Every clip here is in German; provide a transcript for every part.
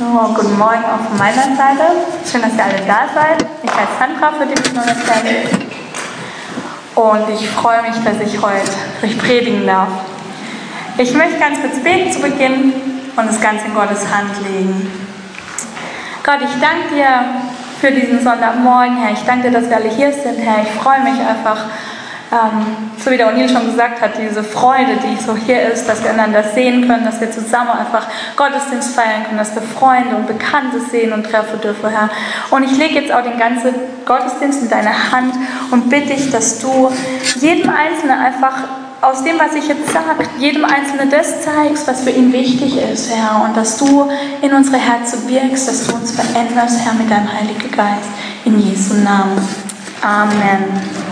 So, guten Morgen auch von meiner Seite. Schön, dass ihr alle da seid. Ich heiße Sandra, für die ich noch nicht kenne. Und ich freue mich, dass ich heute euch predigen darf. Ich möchte ganz kurz beten zu Beginn und das Ganze in Gottes Hand legen. Gott, ich danke dir für diesen Sonntagmorgen, Herr. Ich danke dir, dass wir alle hier sind, Herr. Ich freue mich einfach, so wie der O'Neill schon gesagt hat, diese Freude, die so hier ist, dass wir einander sehen können, dass wir zusammen einfach Gottesdienst feiern können, dass wir Freunde und Bekannte sehen und treffen dürfen, Herr. Und ich lege jetzt auch den ganzen Gottesdienst in deine Hand und bitte dich, dass du jedem Einzelnen einfach aus dem, was ich jetzt sage, jedem Einzelnen das zeigst, was für ihn wichtig ist, Herr. Und dass du in unsere Herzen wirkst, dass du uns veränderst, Herr, mit deinem Heiligen Geist. In Jesu Namen. Amen.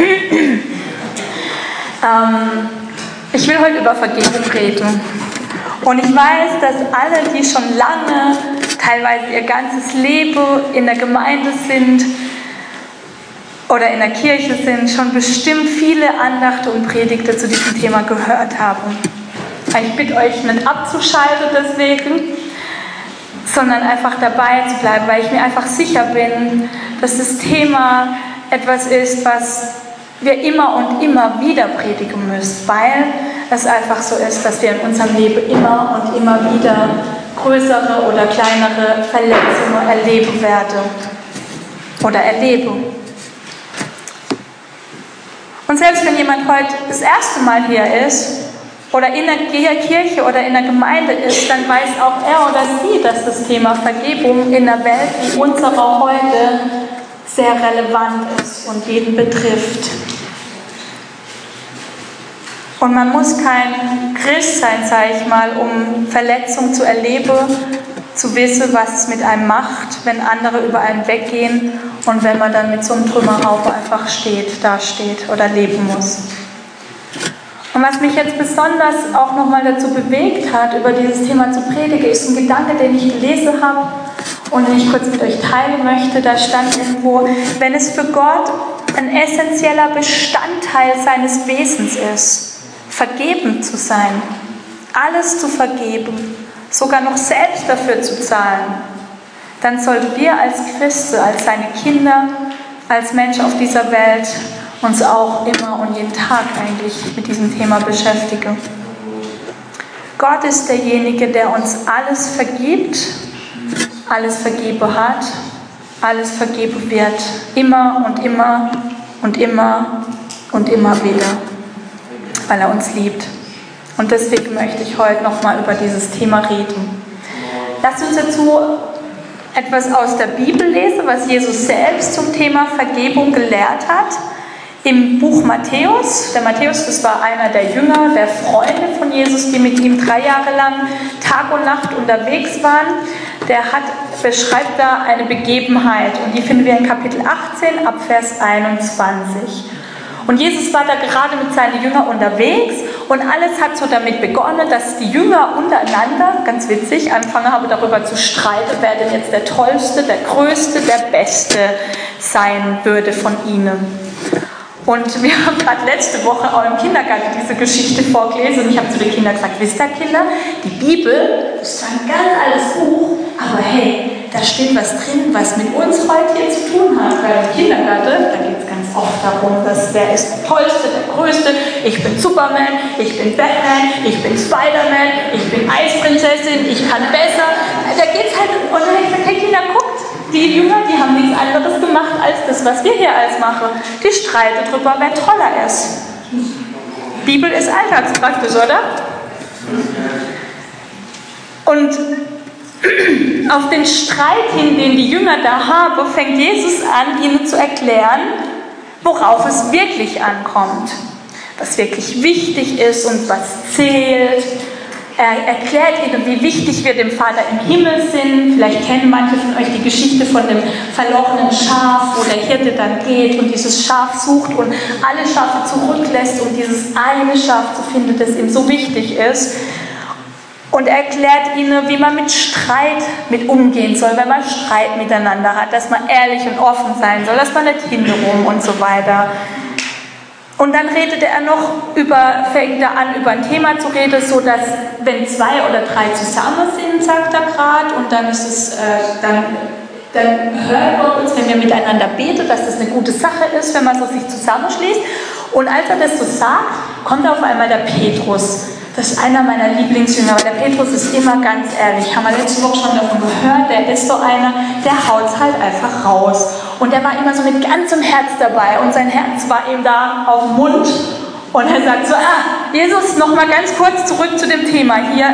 Ich will heute über Vergebung reden. Und ich weiß, dass alle, die schon lange, teilweise ihr ganzes Leben in der Gemeinde sind oder in der Kirche sind, schon bestimmt viele Andachten und Predigten zu diesem Thema gehört haben. Ich bitte euch nicht abzuschalten deswegen, sondern einfach dabei zu bleiben, weil ich mir einfach sicher bin, dass das Thema etwas ist, was wir immer und immer wieder predigen müssen, weil es einfach so ist, dass wir in unserem Leben immer und immer wieder größere oder kleinere Verletzungen erleben werden oder erleben. Und selbst wenn jemand heute das erste Mal hier ist oder in der Kirche oder in der Gemeinde ist, dann weiß auch er oder sie, dass das Thema Vergebung in der Welt wie unserer heute sehr relevant ist und jeden betrifft. Und man muss kein Christ sein, sage ich mal, um Verletzung zu erleben, zu wissen, was es mit einem macht, wenn andere über einen weggehen und wenn man dann mit so einem Trümmerhaufen einfach dasteht oder leben muss. Und was mich jetzt besonders auch nochmal dazu bewegt hat, über dieses Thema zu predigen, ist ein Gedanke, den ich gelesen habe und den ich kurz mit euch teilen möchte. Da stand irgendwo, wenn es für Gott ein essentieller Bestandteil seines Wesens ist, vergeben zu sein, alles zu vergeben, sogar noch selbst dafür zu zahlen, dann sollten wir als Christen, als seine Kinder, als Menschen auf dieser Welt uns auch immer und jeden Tag eigentlich mit diesem Thema beschäftigen. Gott ist derjenige, der uns alles vergibt, alles vergeben hat, alles vergeben wird, immer und immer und immer und immer wieder, weil er uns liebt. Und deswegen möchte ich heute nochmal über dieses Thema reden. Lasst uns dazu etwas aus der Bibel lesen, was Jesus selbst zum Thema Vergebung gelehrt hat. Im Buch Matthäus, der Matthäus, das war einer der Jünger, der Freunde von Jesus, die mit ihm 3 Jahre lang Tag und Nacht unterwegs waren, beschreibt da eine Begebenheit und die finden wir in Kapitel 18 ab Vers 21. Und Jesus war da gerade mit seinen Jüngern unterwegs und alles hat so damit begonnen, dass die Jünger untereinander, ganz witzig, angefangen haben darüber zu streiten, wer denn jetzt der Tollste, der Größte, der Beste sein würde von ihnen. Und wir haben gerade letzte Woche auch im Kindergarten diese Geschichte vorgelesen und ich habe zu den Kindern gesagt, wisst ihr Kinder, die Bibel ist zwar ein ganz altes Buch, aber hey, da steht was drin, was mit uns heute hier zu tun hat. Weil im Kindergarten, da geht es ganz oft darum, dass wer ist der Tollste, der Größte, ich bin Superman, ich bin Batman, ich bin Spider-Man, ich bin Eisprinzessin, ich kann besser. Da geht es halt, und dann habe ich gesagt, hey Kinder, guckt, die Jünger, die haben nichts anderes gemacht als das, was wir hier alles machen. Die streiten darüber, wer toller ist. Bibel ist alltagspraktisch, oder? Und auf den Streit hin, den die Jünger da haben, fängt Jesus an, ihnen zu erklären, worauf es wirklich ankommt. Was wirklich wichtig ist und was zählt. Er erklärt ihnen, wie wichtig wir dem Vater im Himmel sind. Vielleicht kennen manche von euch die Geschichte von dem verlorenen Schaf, wo der Hirte dann geht und dieses Schaf sucht und alle Schafe zurücklässt, um dieses eine Schaf zu finden, das ihm so wichtig ist. Und er erklärt ihnen, wie man mit Streit umgehen soll, wenn man Streit miteinander hat, dass man ehrlich und offen sein soll, dass man nicht hintenrum und so weiter. Und dann redete er noch fängt er an, über ein Thema zu reden, so dass wenn 2 oder 3 zusammen sind, sagt er gerade, und dann ist es, dann hört Gott uns, wenn wir miteinander beten, dass das eine gute Sache ist, wenn man so sich zusammenschließt. Und als er das so sagt, kommt auf einmal der Petrus. Das ist einer meiner Lieblingsjünger, weil der Petrus ist immer ganz ehrlich. Haben wir letzte Woche schon davon gehört, der ist so einer, der haut es halt einfach raus. Und der war immer so mit ganzem Herz dabei und sein Herz war ihm da auf dem Mund. Und er sagt so, Jesus, nochmal ganz kurz zurück zu dem Thema hier.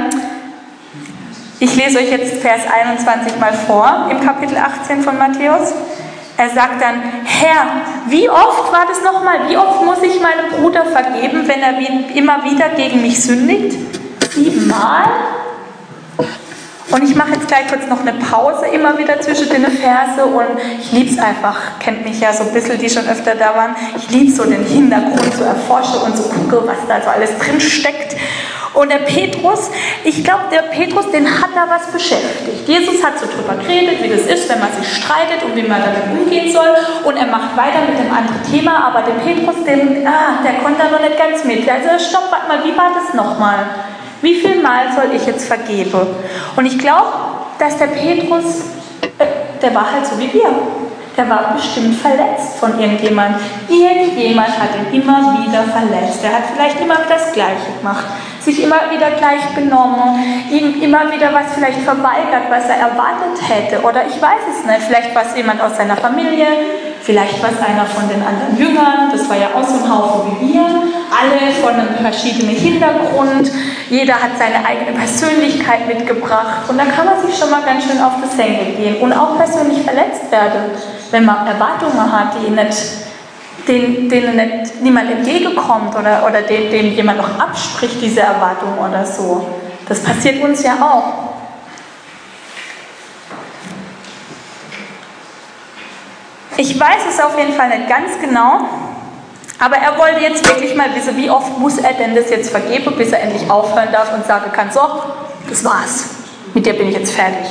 Ich lese euch jetzt Vers 21 mal vor im Kapitel 18 von Matthäus. Er sagt dann, Herr, wie oft war das nochmal? Wie oft muss ich meinem Bruder vergeben, wenn er immer wieder gegen mich sündigt? 7 Mal? Und ich mache jetzt gleich kurz noch eine Pause immer wieder zwischen den Verse und ich liebe es einfach, kennt mich ja so ein bisschen, die schon öfter da waren, ich liebe so den Hintergrund zu erforschen und zu gucken, was da so alles drin steckt. Und der Petrus, ich glaube, der Petrus, den hat da was beschäftigt. Jesus hat so drüber geredet, wie das ist, wenn man sich streitet und wie man damit umgehen soll. Und er macht weiter mit dem anderen Thema, aber der Petrus, der konnte da noch nicht ganz mit. Also stopp, warte mal, wie war das nochmal? Wie viel Mal soll ich jetzt vergeben? Und ich glaube, dass der Petrus, der war halt so wie wir. Der war bestimmt verletzt von irgendjemand. Irgendjemand hat ihn immer wieder verletzt. Der hat vielleicht immer wieder das Gleiche gemacht. Sich immer wieder gleich benommen. Ihm immer wieder was vielleicht verweigert, was er erwartet hätte. Oder ich weiß es nicht. Vielleicht war es jemand aus seiner Familie. Vielleicht war es einer von den anderen Jüngern. Das war ja auch so ein Haufen wie wir. Alle von einem verschiedenen Hintergrund. Jeder hat seine eigene Persönlichkeit mitgebracht. Und da kann man sich schon mal ganz schön auf die Senke gehen. Und auch persönlich verletzt werden, wenn man Erwartungen hat, denen niemand entgegenkommt oder dem jemand noch abspricht, diese Erwartungen oder so. Das passiert uns ja auch. Ich weiß es auf jeden Fall nicht ganz genau, aber er wollte jetzt wirklich mal wissen, wie oft muss er denn das jetzt vergeben, bis er endlich aufhören darf und sagen kann, so, das war's, mit dir bin ich jetzt fertig.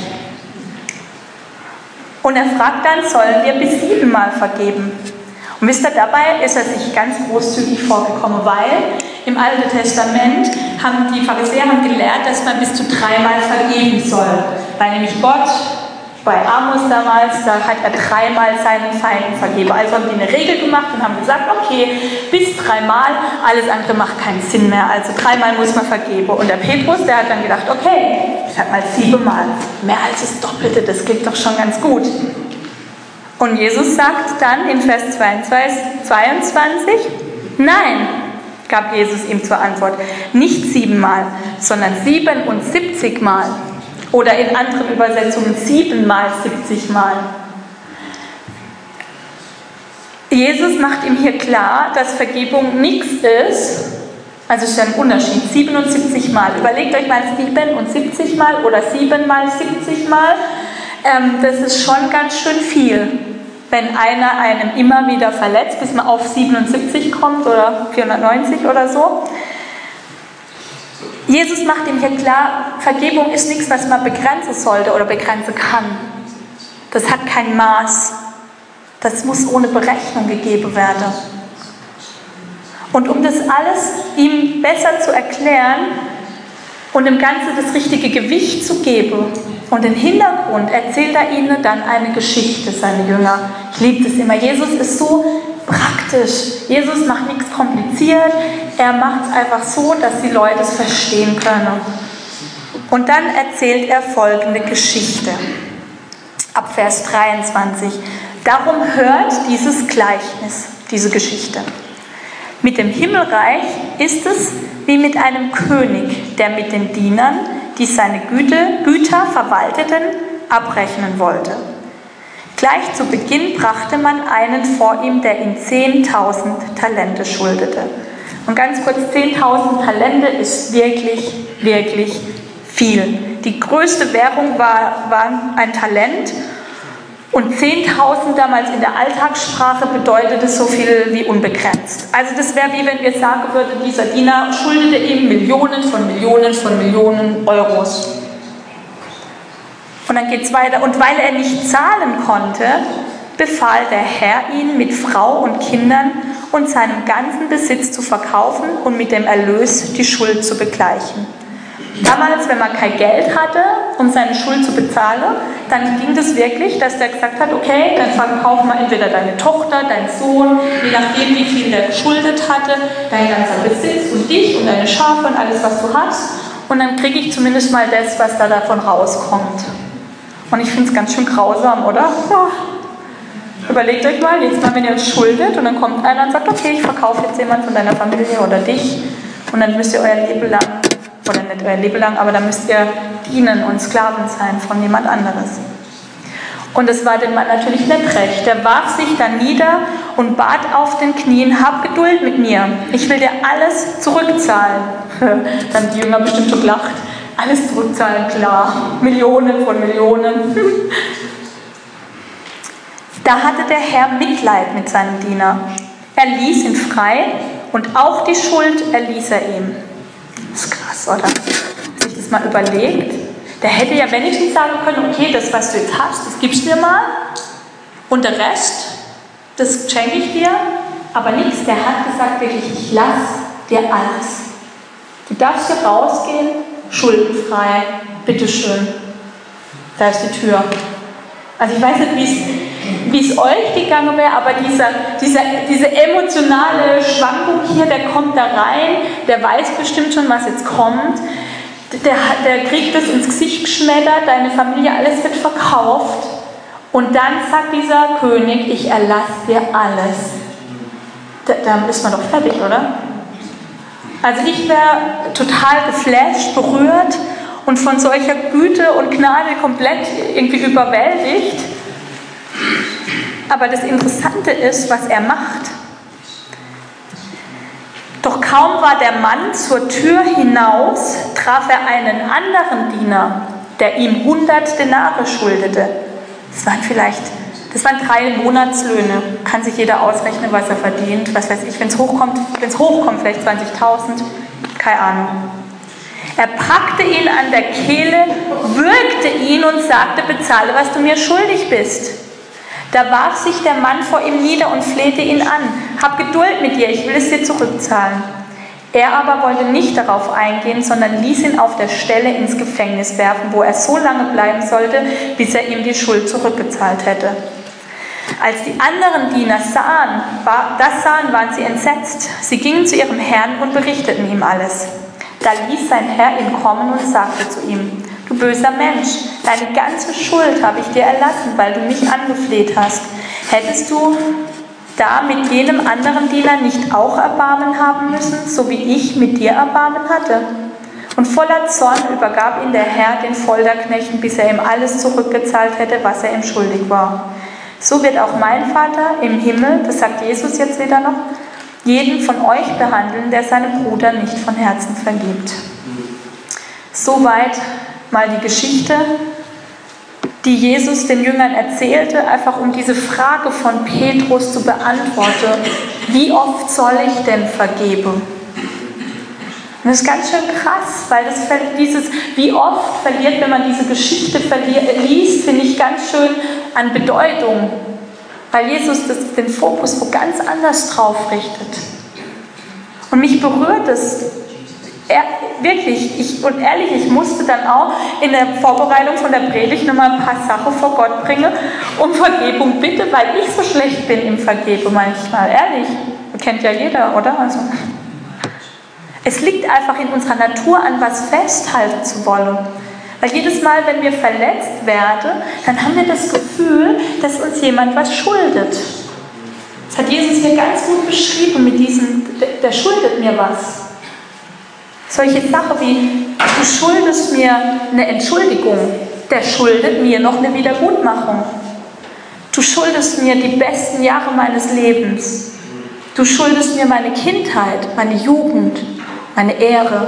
Und er fragt dann, sollen wir bis 7 Mal vergeben? Und wisst ihr, dabei ist er sich ganz großzügig vorgekommen, weil im Alten Testament haben die Pharisäer gelehrt, dass man bis zu 3 Mal vergeben soll. Weil nämlich Gott, bei Amos damals, da hat er 3 Mal seinen Feinden vergeben. Also haben die eine Regel gemacht und haben gesagt, okay, bis 3 Mal, alles andere macht keinen Sinn mehr. Also 3 Mal muss man vergeben. Und der Petrus, der hat dann gedacht, okay, ich sag mal 7 Mal. Mehr als das Doppelte, das klingt doch schon ganz gut. Und Jesus sagt dann in Vers 22, nein, gab Jesus ihm zur Antwort, nicht 7 Mal, sondern 77 Mal. Oder in anderen Übersetzungen 7 mal 70 Mal. Jesus macht ihm hier klar, dass Vergebung nichts ist. Also ist ja ein Unterschied. 77 Mal. Überlegt euch mal 77 Mal oder 7 mal 70 Mal. Das ist schon ganz schön viel, wenn einer einem immer wieder verletzt, bis man auf 77 kommt oder 490 oder so. Jesus macht ihm hier klar, Vergebung ist nichts, was man begrenzen sollte oder begrenzen kann. Das hat kein Maß. Das muss ohne Berechnung gegeben werden. Und um das alles ihm besser zu erklären und dem Ganzen das richtige Gewicht zu geben und den Hintergrund, erzählt er ihnen dann eine Geschichte, seine Jünger. Ich liebe das immer. Jesus ist so praktisch. Jesus macht nichts kompliziert. Er macht es einfach so, dass die Leute es verstehen können. Und dann erzählt er folgende Geschichte. Ab Vers 23. Darum hört dieses Gleichnis, diese Geschichte. Mit dem Himmelreich ist es wie mit einem König, der mit den Dienern, die seine Güter verwalteten, abrechnen wollte. Gleich zu Beginn brachte man einen vor ihm, der ihm 10.000 Talente schuldete. Und ganz kurz, 10.000 Talente ist wirklich, wirklich viel. Die größte Währung war ein Talent. Und 10.000 damals in der Alltagssprache bedeutete so viel wie unbegrenzt. Also das wäre wie wenn wir sagen würden, dieser Diener schuldete ihm Millionen von Millionen von Millionen Euros. Und dann geht es weiter. Und weil er nicht zahlen konnte, befahl der Herr ihn mit Frau und Kindern und seinen ganzen Besitz zu verkaufen und mit dem Erlös die Schuld zu begleichen. Damals, wenn man kein Geld hatte, um seine Schuld zu bezahlen, dann ging das wirklich, dass der gesagt hat, okay, dann verkaufen wir entweder deine Tochter, deinen Sohn, je nachdem, wie viel der geschuldet hatte, dein ganzer Besitz und dich und deine Schafe und alles, was du hast. Und dann kriege ich zumindest mal das, was da davon rauskommt. Und ich finde es ganz schön grausam, oder? Überlegt euch mal, jetzt mal, wenn ihr uns schuldet und dann kommt einer und sagt, okay, ich verkaufe jetzt jemand von deiner Familie oder dich und dann müsst ihr euer Leben lang, oder nicht euer Leben lang, aber dann müsst ihr dienen und Sklaven sein von jemand anderes. Und es war dem Mann natürlich nicht recht. Der warf sich dann nieder und bat auf den Knien, hab Geduld mit mir, ich will dir alles zurückzahlen. Dann die Jünger bestimmt so gelacht, alles zurückzahlen, klar, Millionen von Millionen. Da hatte der Herr Mitleid mit seinem Diener. Er ließ ihn frei und auch die Schuld erließ er ihm. Das ist krass, oder? Wenn sich das mal überlegt. Der hätte ja wenigstens sagen können, okay, das, was du jetzt hast, das gibst du dir mal und der Rest, das schenke ich dir, aber nichts. Der hat gesagt wirklich, ich lasse dir alles. Du darfst hier rausgehen, schuldenfrei, bitteschön. Da ist die Tür. Also ich weiß nicht, wie es euch gegangen wäre, aber diese emotionale Schwankung hier, der kommt da rein, der weiß bestimmt schon, was jetzt kommt. Der kriegt das ins Gesicht geschmettert, deine Familie, alles wird verkauft. Und dann sagt dieser König, ich erlasse dir alles. Da ist man doch fertig, oder? Also ich wäre total geflasht, berührt und von solcher Güte und Gnade komplett irgendwie überwältigt. Aber das Interessante ist, was er macht. Doch kaum war der Mann zur Tür hinaus, traf er einen anderen Diener, der ihm 100 Denare schuldete. Das waren 3 Monatslöhne. Kann sich jeder ausrechnen, was er verdient. Was weiß ich, wenn es hochkommt, vielleicht 20.000. Keine Ahnung. Er packte ihn an der Kehle, würgte ihn und sagte, bezahle, was du mir schuldig bist. Da warf sich der Mann vor ihm nieder und flehte ihn an. Hab Geduld mit dir, ich will es dir zurückzahlen. Er aber wollte nicht darauf eingehen, sondern ließ ihn auf der Stelle ins Gefängnis werfen, wo er so lange bleiben sollte, bis er ihm die Schuld zurückgezahlt hätte. Als die anderen Diener sahen, waren sie entsetzt. Sie gingen zu ihrem Herrn und berichteten ihm alles. Da ließ sein Herr ihn kommen und sagte zu ihm, du böser Mensch, deine ganze Schuld habe ich dir erlassen, weil du mich angefleht hast. Hättest du da mit jenem anderen Diener nicht auch Erbarmen haben müssen, so wie ich mit dir Erbarmen hatte? Und voller Zorn übergab ihn der Herr den Folterknechten, bis er ihm alles zurückgezahlt hätte, was er ihm schuldig war. So wird auch mein Vater im Himmel, das sagt Jesus jetzt wieder noch, jeden von euch behandeln, der seinem Bruder nicht von Herzen vergibt. Soweit mal die Geschichte, die Jesus den Jüngern erzählte, einfach um diese Frage von Petrus zu beantworten. Wie oft soll ich denn vergeben? Und das ist ganz schön krass, weil wie oft verliert, wenn man diese Geschichte liest, finde ich ganz schön an Bedeutung. Weil Jesus den Fokus wo ganz anders drauf richtet. Und mich berührt es wirklich, ich musste dann auch in der Vorbereitung von der Predigt nochmal ein paar Sachen vor Gott bringen, um Vergebung bitte, weil ich so schlecht bin im Vergeben manchmal. Ehrlich, kennt ja jeder, oder? Also, es liegt einfach in unserer Natur, an was festhalten zu wollen. Weil jedes Mal, wenn wir verletzt werden, dann haben wir das Gefühl, dass uns jemand was schuldet. Das hat Jesus hier ganz gut beschrieben mit diesem, der schuldet mir was. Solche Sachen wie, du schuldest mir eine Entschuldigung, der schuldet mir noch eine Wiedergutmachung. Du schuldest mir die besten Jahre meines Lebens. Du schuldest mir meine Kindheit, meine Jugend, meine Ehre.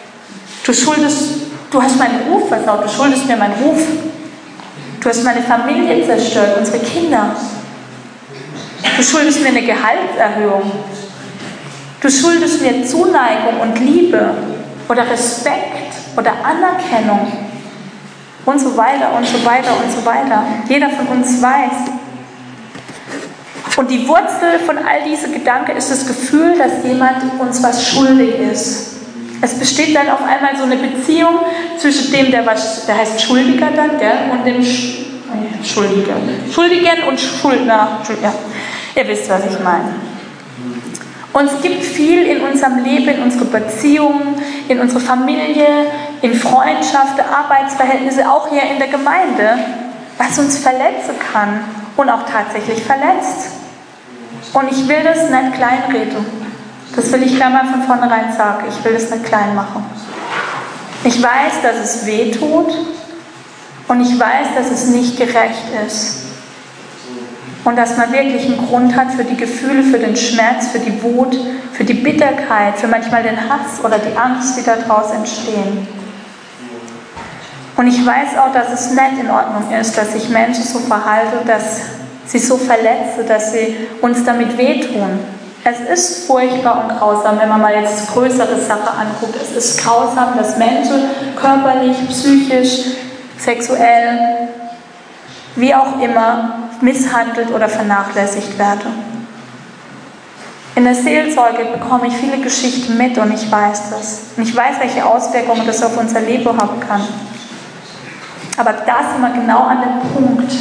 Du hast meinen Ruf versaut, du schuldest mir meinen Ruf. Du hast meine Familie zerstört, unsere Kinder. Du schuldest mir eine Gehaltserhöhung. Du schuldest mir Zuneigung und Liebe oder Respekt oder Anerkennung und so weiter und so weiter und so weiter. Jeder von uns weiß. Und die Wurzel von all diesen Gedanken ist das Gefühl, dass jemand uns was schuldig ist. Es besteht dann auf einmal so eine Beziehung zwischen dem, der heißt Schuldiger dann, gell, und dem Schuldigen und Schuldner. Ja, ihr wisst, was ich meine. Und es gibt viel in unserem Leben, in unserer Beziehung, in unserer Familie, in Freundschaften, Arbeitsverhältnisse, auch hier in der Gemeinde, was uns verletzen kann und auch tatsächlich verletzt. Und ich will das nicht kleinreden. Das will ich gleich mal von vornherein sagen. Ich will das nicht klein machen. Ich weiß, dass es weh tut und ich weiß, dass es nicht gerecht ist. Und dass man wirklich einen Grund hat für die Gefühle, für den Schmerz, für die Wut, für die Bitterkeit, für manchmal den Hass oder die Angst, die daraus entstehen. Und ich weiß auch, dass es nicht in Ordnung ist, dass sich Menschen so verhalten, dass sie so verletzen, dass sie uns damit wehtun. Es ist furchtbar und grausam, wenn man mal jetzt größere Sachen anguckt. Es ist grausam, dass Menschen körperlich, psychisch, sexuell, wie auch immer, misshandelt oder vernachlässigt werden. In der Seelsorge bekomme ich viele Geschichten mit und ich weiß das. Und ich weiß, welche Auswirkungen das auf unser Leben haben kann. Aber da sind wir genau an dem Punkt.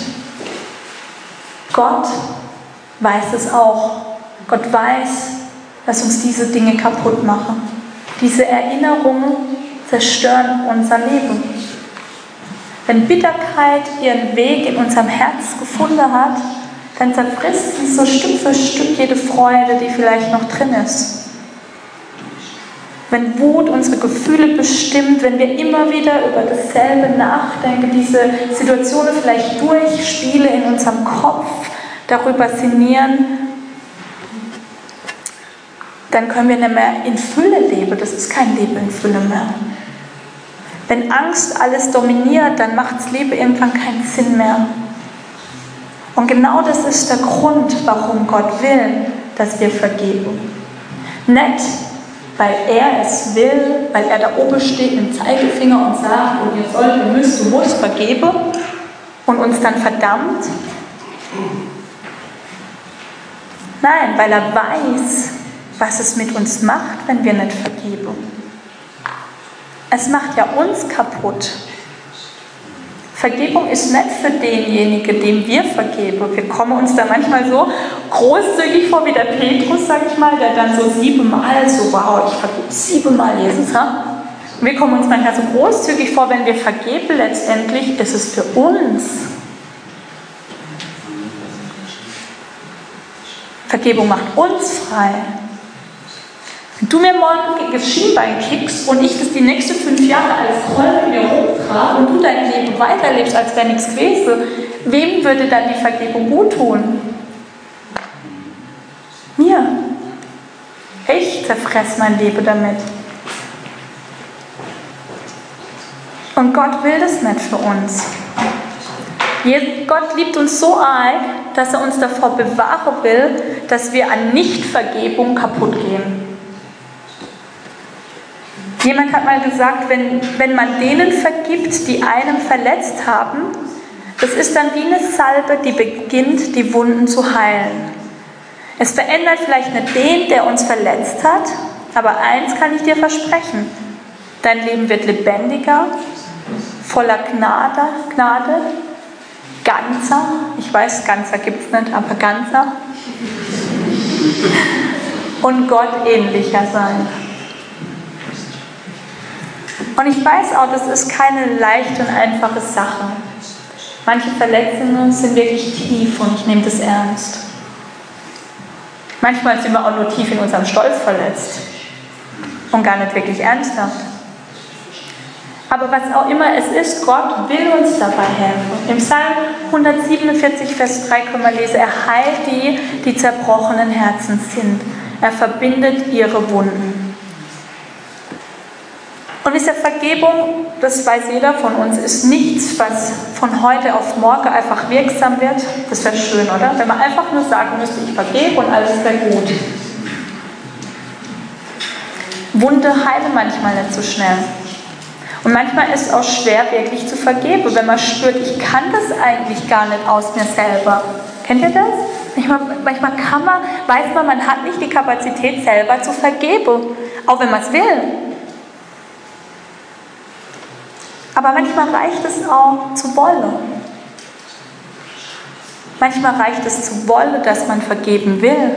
Gott weiß es auch. Gott weiß, dass uns diese Dinge kaputt machen. Diese Erinnerungen zerstören unser Leben. Wenn Bitterkeit ihren Weg in unserem Herz gefunden hat, dann zerfrisst sie so Stück für Stück jede Freude, die vielleicht noch drin ist. Wenn Wut unsere Gefühle bestimmt, wenn wir immer wieder über dasselbe nachdenken, diese Situationen vielleicht durchspielen in unserem Kopf, darüber sinnieren, dann können wir nicht mehr in Fülle leben. Das ist kein Leben in Fülle mehr. Wenn Angst alles dominiert, dann macht das Leben irgendwann keinen Sinn mehr. Und genau das ist der Grund, warum Gott will, dass wir vergeben. Nicht, weil er es will, weil er da oben steht mit dem Zeigefinger und sagt, und ihr sollt, ihr müsst, du musst vergeben und uns dann verdammt. Nein, weil er weiß, was es mit uns macht, wenn wir nicht vergeben. Es macht ja uns kaputt. Vergebung ist nicht für denjenigen, dem wir vergeben. Wir kommen uns da manchmal so großzügig vor wie der Petrus, sag ich mal, der dann so 7-mal so, wow, ich vergebe 7-mal Jesus. Ha? Wir kommen uns manchmal so großzügig vor, wenn wir vergeben, letztendlich ist es für uns. Vergebung macht uns frei. Wenn du mir morgen das Schienbein kickst und ich das die nächsten 5 Jahre als Rolle mit mir rumtrage und du dein Leben weiterlebst, als wäre nichts gewesen, wem würde dann die Vergebung gut tun? Mir. Ich zerfress mein Leben damit. Und Gott will das nicht für uns. Gott liebt uns so arg, dass er uns davor bewahren will, dass wir an Nichtvergebung kaputt gehen. Jemand hat mal gesagt, wenn man denen vergibt, die einen verletzt haben, das ist dann wie eine Salbe, die beginnt, die Wunden zu heilen. Es verändert vielleicht nicht den, der uns verletzt hat, aber eins kann ich dir versprechen: Dein Leben wird lebendiger, voller Gnade, ganzer, ich weiß, ganzer gibt es nicht, aber ganzer, und Gott ähnlicher sein. Und ich weiß auch, das ist keine leichte und einfache Sache. Manche Verletzungen sind wirklich tief und ich nehme das ernst. Manchmal sind wir auch nur tief in unserem Stolz verletzt und gar nicht wirklich ernsthaft. Aber was auch immer es ist, Gott will uns dabei helfen. Im Psalm 147, Vers 3 können wir lesen: Er heilt die, die zerbrochenen Herzen sind. Er verbindet ihre Wunden. Und ist ja Vergebung, das weiß jeder von uns, ist nichts, was von heute auf morgen einfach wirksam wird. Das wäre schön, oder? Wenn man einfach nur sagen müsste, ich vergebe und alles wäre gut. Wunde heilen manchmal nicht so schnell. Und manchmal ist es auch schwer, wirklich zu vergeben, wenn man spürt, ich kann das eigentlich gar nicht aus mir selber. Kennt ihr das? Manchmal weiß man hat nicht die Kapazität selber zu vergeben, auch wenn man es will. Aber manchmal reicht es auch zu wollen. Manchmal reicht es zu wollen, dass man vergeben will.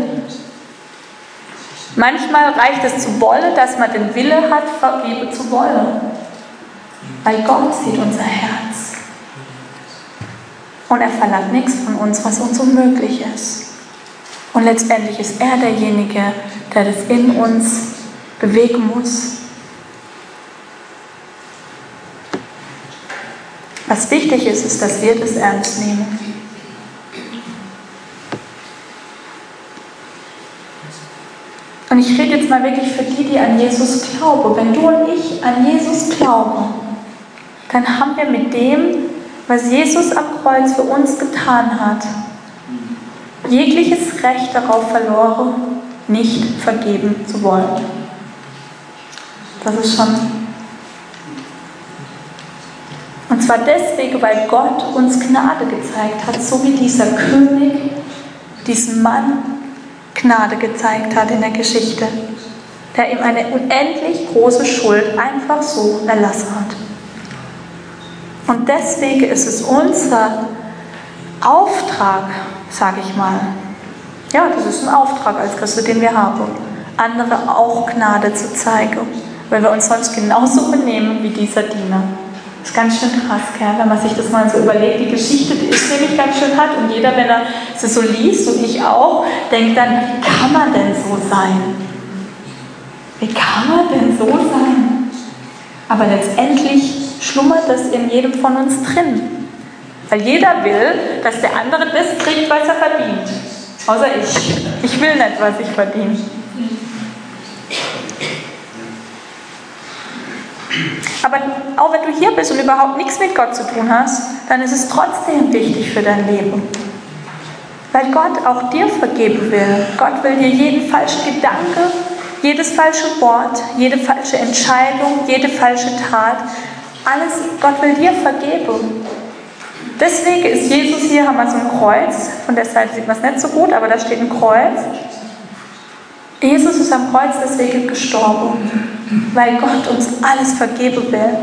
Manchmal reicht es zu wollen, dass man den Wille hat, vergeben zu wollen. Weil Gott sieht unser Herz. Und er verlangt nichts von uns, was uns unmöglich ist. Und letztendlich ist er derjenige, der das in uns bewegen muss. Was wichtig ist, ist, dass wir das ernst nehmen. Und ich rede jetzt mal wirklich für die an Jesus glauben. Wenn du und ich an Jesus glauben, dann haben wir mit dem, was Jesus am Kreuz für uns getan hat, jegliches Recht darauf verloren, nicht vergeben zu wollen. Das ist schon. Und zwar deswegen, weil Gott uns Gnade gezeigt hat, so wie dieser König, diesem Mann Gnade gezeigt hat in der Geschichte, der ihm eine unendlich große Schuld einfach so erlassen hat. Und deswegen ist es unser Auftrag, sage ich mal, ja, das ist ein Auftrag als Christen, den wir haben, andere auch Gnade zu zeigen, weil wir uns sonst genauso benehmen wie dieser Diener. Das ist ganz schön krass, gell? Wenn man sich das mal so überlegt. Die Geschichte, die ist nämlich ganz schön hart. Und jeder, wenn er sie so liest, und ich auch, denkt dann, wie kann man denn so sein? Wie kann man denn so sein? Aber letztendlich schlummert das in jedem von uns drin. Weil jeder will, dass der andere das kriegt, was er verdient. Außer ich. Ich will nicht, was ich verdiene. Aber auch wenn du hier bist und überhaupt nichts mit Gott zu tun hast, dann ist es trotzdem wichtig für dein Leben. Weil Gott auch dir vergeben will. Gott will dir jeden falschen Gedanke, jedes falsche Wort, jede falsche Entscheidung, jede falsche Tat, alles, Gott will dir vergeben. Deswegen ist Jesus hier, haben wir so ein Kreuz, von der Seite sieht man es nicht so gut, aber da steht ein Kreuz. Jesus ist am Kreuz deswegen gestorben, weil Gott uns alles vergeben will.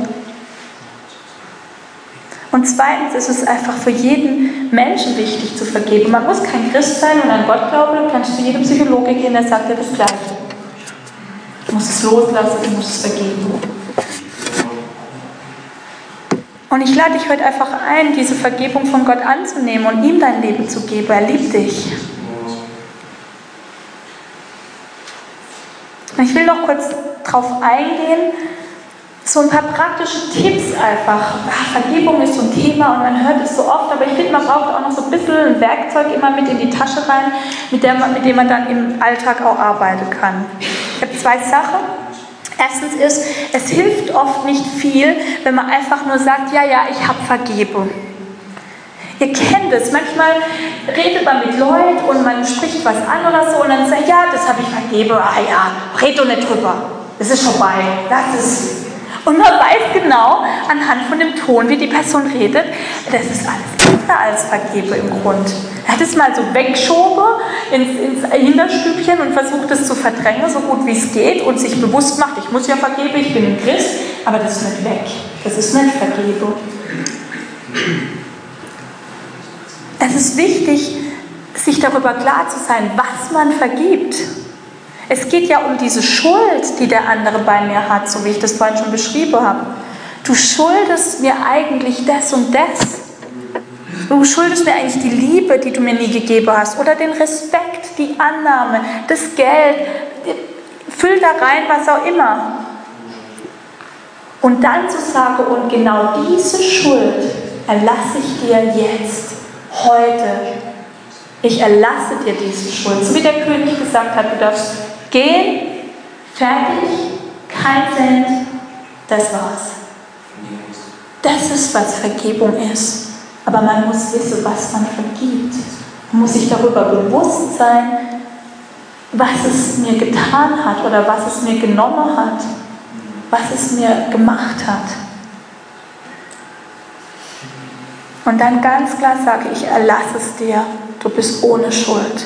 Und zweitens ist es einfach für jeden Menschen wichtig zu vergeben. Man muss kein Christ sein und an Gott glauben, du kannst zu jedem Psychologe gehen, der sagt dir das Gleiche. Du musst es loslassen, du musst es vergeben. Und ich lade dich heute einfach ein, diese Vergebung von Gott anzunehmen und ihm dein Leben zu geben. Er liebt dich. Und ich will noch kurz darauf eingehen, so ein paar praktische Tipps einfach. Vergebung ist so ein Thema und man hört es so oft, aber ich finde, man braucht auch noch so ein bisschen ein Werkzeug immer mit in die Tasche rein, mit dem man dann im Alltag auch arbeiten kann. Ich habe zwei Sachen. Erstens ist, es hilft oft nicht viel, wenn man einfach nur sagt, ja, ich habe vergeben. Ihr kennt es, manchmal redet man mit Leuten und man spricht was an oder so und dann sagt, ja, das habe ich vergeben, red doch nicht drüber, das ist vorbei, das ist... Und man weiß genau, anhand von dem Ton, wie die Person redet, das ist alles besser als vergeben im Grund. Er hat es mal so weggeschoben ins Hinterstübchen und versucht es zu verdrängen, so gut wie es geht und sich bewusst macht, ich muss ja vergeben, ich bin ein Christ, aber das ist nicht weg, das ist nicht vergeben. Es ist wichtig, sich darüber klar zu sein, was man vergibt. Es geht ja um diese Schuld, die der andere bei mir hat, so wie ich das vorhin schon beschrieben habe. Du schuldest mir eigentlich das und das. Du schuldest mir eigentlich die Liebe, die du mir nie gegeben hast, oder den Respekt, die Annahme, das Geld. Füll da rein, was auch immer. Und dann zu sagen, und genau diese Schuld erlasse ich dir jetzt, heute. Ich erlasse dir diese Schuld. So wie der König gesagt hat, du darfst gehen, fertig, kein Cent, das war's. Das ist, was Vergebung ist. Aber man muss wissen, was man vergibt. Man muss sich darüber bewusst sein, was es mir getan hat oder was es mir genommen hat, was es mir gemacht hat. Und dann ganz klar sage ich erlasse es dir. du bist ohne Schuld.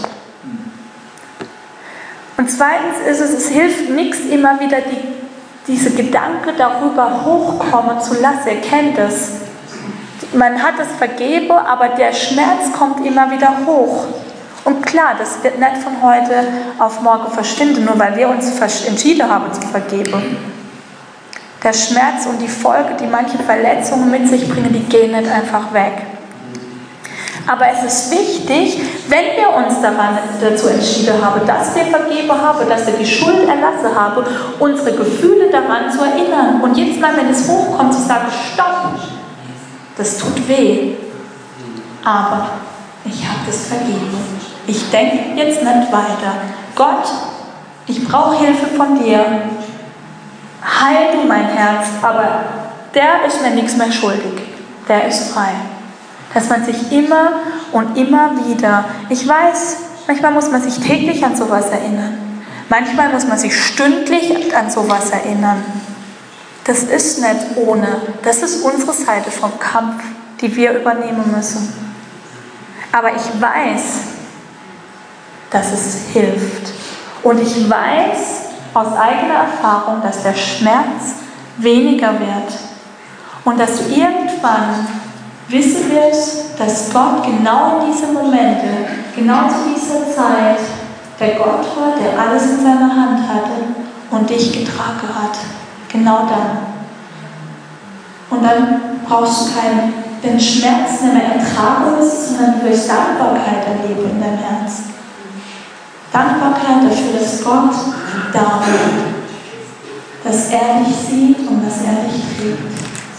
Und zweitens ist es hilft nichts, immer wieder diese Gedanken darüber hochkommen zu lassen. Ihr kennt es. Man hat es vergeben, aber der Schmerz kommt immer wieder hoch. Und klar, das wird nicht von heute auf morgen verschwinden, nur weil wir uns entschieden haben zu vergeben. Der Schmerz und die Folge, die manche Verletzungen mit sich bringen, die gehen nicht einfach weg. Aber es ist wichtig, wenn wir uns dazu entschieden haben, dass wir vergeben haben, dass wir die Schuld erlassen haben, unsere Gefühle daran zu erinnern. Und jedes Mal, wenn es hochkommt, zu sagen, stopp, das tut weh. Aber ich habe das vergeben. Ich denke jetzt nicht weiter. Gott, ich brauche Hilfe von dir. Heil du mein Herz, aber der ist mir nichts mehr schuldig. Der ist frei. Dass man sich immer und immer wieder, ich weiß, manchmal muss man sich täglich an sowas erinnern. Manchmal muss man sich stündlich an sowas erinnern. Das ist nicht ohne. Das ist unsere Seite vom Kampf, die wir übernehmen müssen. Aber ich weiß, dass es hilft. Und ich weiß aus eigener Erfahrung, dass der Schmerz weniger wird. Und dass du irgendwann wissen wirst, dass Gott genau in diese Momente, genau zu dieser Zeit, der Gott war, der alles in seiner Hand hatte und dich getragen hat. Genau dann. Und dann brauchst du den Schmerz nicht mehr ertragen müssen, sondern du wirst Dankbarkeit erleben in deinem Herz. Dankbarkeit dafür, dass Gott da ist, dass er dich sieht und dass er dich trägt.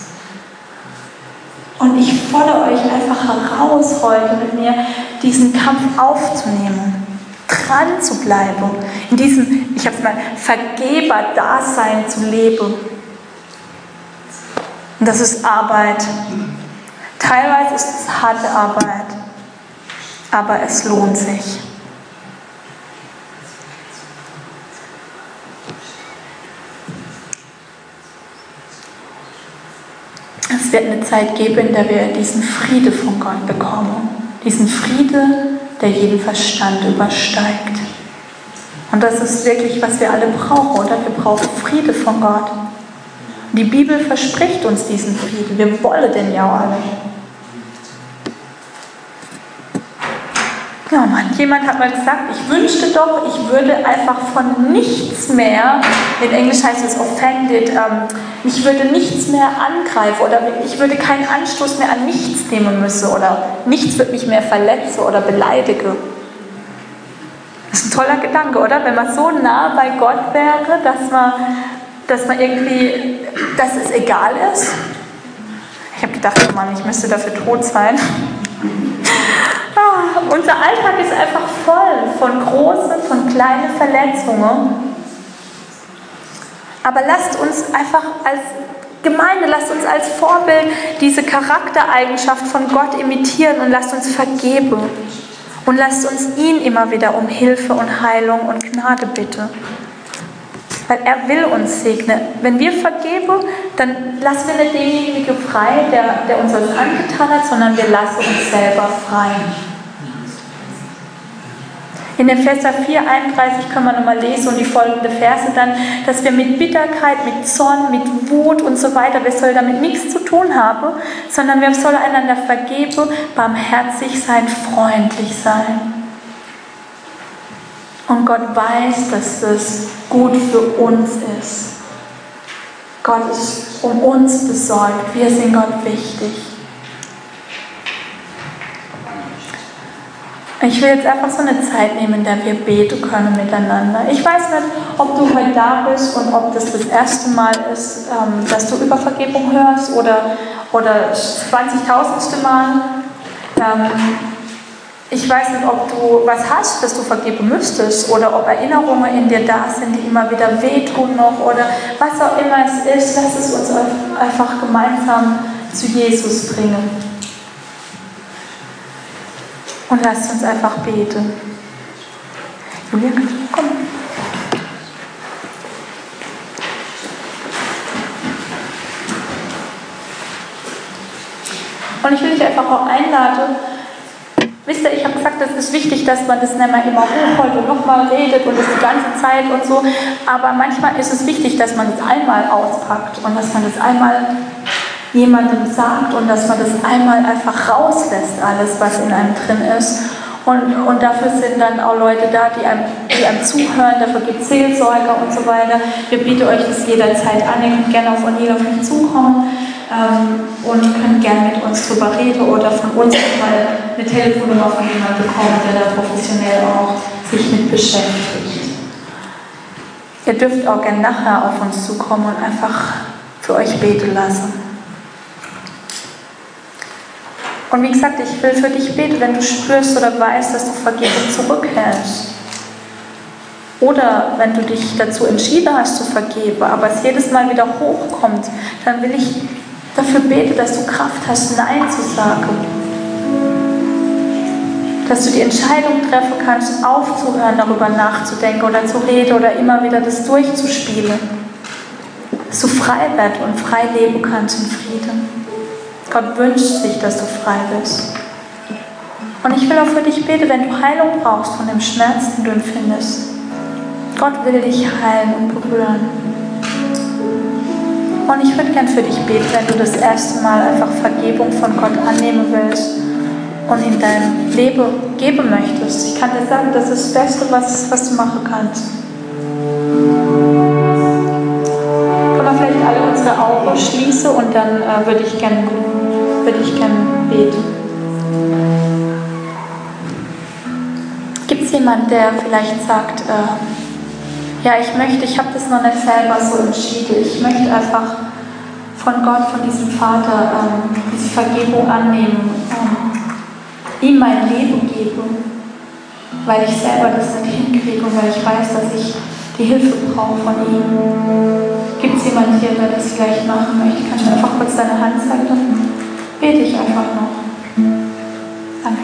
Und ich fordere euch einfach heraus, heute mit mir diesen Kampf aufzunehmen, dran zu bleiben, in diesem, ich habe es mal, Vergeber-Dasein zu leben. Und das ist Arbeit. Teilweise ist es harte Arbeit, aber es lohnt sich. Es wird eine Zeit geben, in der wir diesen Friede von Gott bekommen. Diesen Friede, der jeden Verstand übersteigt. Und das ist wirklich, was wir alle brauchen, oder? Wir brauchen Friede von Gott. Die Bibel verspricht uns diesen Frieden. Wir wollen den ja alle. Ja, Mann, jemand hat mal gesagt, ich wünschte doch, ich würde einfach von nichts mehr, in Englisch heißt es offended, ich würde nichts mehr angreifen oder ich würde keinen Anstoß mehr an nichts nehmen müssen oder nichts wird mich mehr verletzen oder beleidigen. Das ist ein toller Gedanke, oder? Wenn man so nah bei Gott wäre, dass man irgendwie, dass es egal ist. Ich habe gedacht, oh Mann, ich müsste dafür tot sein. Unser Alltag ist einfach voll von großen, von kleinen Verletzungen. Aber lasst uns einfach als Gemeinde, lasst uns als Vorbild diese Charaktereigenschaft von Gott imitieren und lasst uns vergeben. Und lasst uns ihn immer wieder um Hilfe und Heilung und Gnade bitten. Weil er will uns segnen. Wenn wir vergeben, dann lassen wir nicht denjenigen frei, der uns was angetan hat, sondern wir lassen uns selber frei. In Epheser 4,31 können wir nochmal lesen und die folgenden Verse dann, dass wir mit Bitterkeit, mit Zorn, mit Wut und so weiter, wir sollen damit nichts zu tun haben, sondern wir sollen einander vergeben, barmherzig sein, freundlich sein. Und Gott weiß, dass das gut für uns ist. Gott ist um uns besorgt. Wir sind Gott wichtig. Ich will jetzt einfach so eine Zeit nehmen, in der wir beten können miteinander. Ich weiß nicht, ob du heute da bist und ob das erste Mal ist, dass du über Vergebung hörst oder 20.000. Mal. Ich weiß nicht, ob du was hast, das du vergeben müsstest oder ob Erinnerungen in dir da sind, die immer wieder wehtun noch oder was auch immer es ist. Lass es uns einfach gemeinsam zu Jesus bringen. Und lasst uns einfach beten. Julia, komm. Und ich will dich einfach auch einladen, Wisst ihr, ich habe gesagt, es ist wichtig, dass man das nicht mehr immer hochholt und nochmal redet und das die ganze Zeit und so. Aber manchmal ist es wichtig, dass man das einmal auspackt und dass man das einmal jemandem sagt und dass man das einmal einfach rauslässt, alles, was in einem drin ist. Und dafür sind dann auch Leute da, die einem zuhören, dafür gibt es Seelsorger und so weiter. Wir bieten euch das jederzeit an, ihr könnt gerne auf O'Neill auf mich zukommen und könnt gerne mit uns drüber reden oder von uns mal eine Telefonnummer von jemandem bekommen, der da professionell auch sich mit beschäftigt. Ihr dürft auch gerne nachher auf uns zukommen und einfach für euch beten lassen. Und wie gesagt, ich will für dich beten, wenn du spürst oder weißt, dass du Vergebung zurückhältst. Oder wenn du dich dazu entschieden hast zu vergeben, aber es jedes Mal wieder hochkommt, dann will ich dafür beten, dass du Kraft hast, Nein zu sagen. Dass du die Entscheidung treffen kannst, aufzuhören, darüber nachzudenken oder zu reden oder immer wieder das durchzuspielen. Dass du frei wirst und frei leben kannst in Frieden. Gott wünscht sich, dass du frei bist. Und ich will auch für dich beten, wenn du Heilung brauchst von dem Schmerz, den du empfindest. Gott will dich heilen und berühren. Und ich würde gern für dich beten, wenn du das erste Mal einfach Vergebung von Gott annehmen willst und in dein Leben geben möchtest. Ich kann dir sagen, das ist das Beste, was du machen kannst. Können wir vielleicht alle unsere Augen schließen und dann würde ich gern beten. Gibt es jemanden, der vielleicht sagt, ja, ich habe das noch nicht selber so entschieden. Ich möchte einfach von Gott, von diesem Vater, diese Vergebung annehmen, ihm mein Leben geben, weil ich selber das nicht hinkriege und weil ich weiß, dass ich die Hilfe brauche von ihm. Gibt es jemanden hier, der das vielleicht machen möchte? Kannst du einfach kurz deine Hand zeigen? Dann bete ich einfach noch. Danke.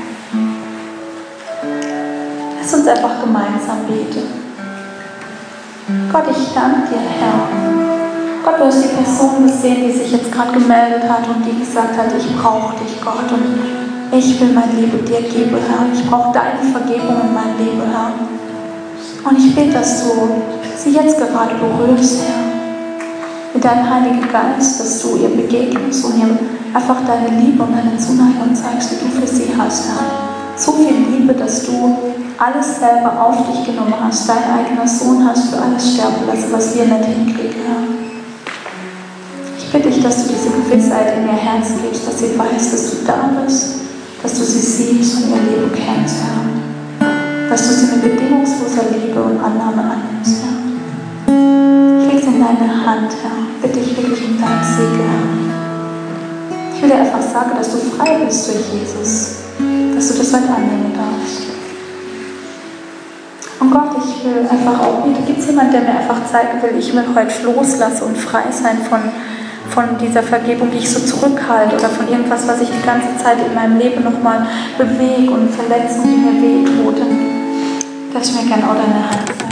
Lass uns einfach gemeinsam beten. Gott, ich danke dir, Herr. Gott, du hast die Person gesehen, die sich jetzt gerade gemeldet hat und die gesagt hat, ich brauche dich, Gott, und ich will mein Leben dir geben, Herr. Ich brauche deine Vergebung in meinem Leben, Herr. Und ich bete, dass du sie jetzt gerade berührst, Herr. Mit deinem Heiligen Geist, dass du ihr begegnest und ihr einfach deine Liebe und deine Zuneigung zeigst, die du für sie hast, Herr. So viel Liebe, dass du alles selber auf dich genommen hast, dein eigener Sohn hast für alles sterben lassen, was wir nicht hinkriegen, Herr. Ich bitte dich, dass du diese Gewissheit in ihr Herz gibst, dass sie weiß, dass du da bist, dass du sie siehst und ihr Leben kennst, Herr. Dass du sie mit bedingungsloser Liebe und Annahme annimmst, Herr. Ich lege sie in deine Hand, Herr. Bitte ich wirklich um dein Segen, Herr. Ich will dir einfach sagen, dass du frei bist durch Jesus, dass du das heute annehmen darfst. Und Gott, ich will einfach auch beten. Gibt es jemanden, der mir einfach zeigen will, ich will heute loslassen und frei sein von dieser Vergebung, die ich so zurückhalte oder von irgendwas, was ich die ganze Zeit in meinem Leben nochmal bewege und Verletzungen, die mir wehtun. Darfst du mir gerne auch deine Hand zeigen?